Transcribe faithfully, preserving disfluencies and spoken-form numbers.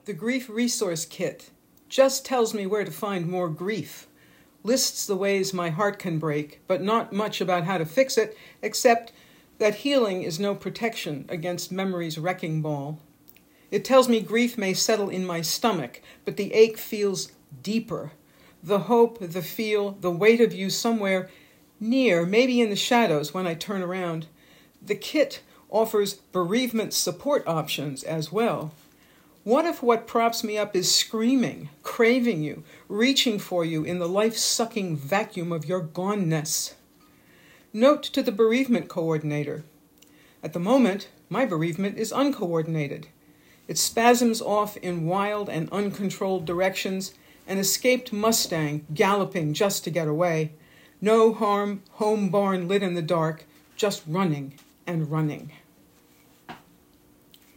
The Grief Resource Kit just tells me where to find more grief, lists the ways my heart can break, but not much about how to fix it, except that healing is no protection against memory's wrecking ball. It tells me grief may settle in my stomach, but the ache feels deeper. The hope, the feel, the weight of you somewhere near, maybe in the shadows when I turn around. The kit offers bereavement support options as well. What if what props me up is screaming, craving you, reaching for you in the life-sucking vacuum of your goneness? Note to the bereavement coordinator. At the moment, my bereavement is uncoordinated. It spasms off in wild and uncontrolled directions, an escaped Mustang galloping just to get away. No harm, home barn lit in the dark, just running and running.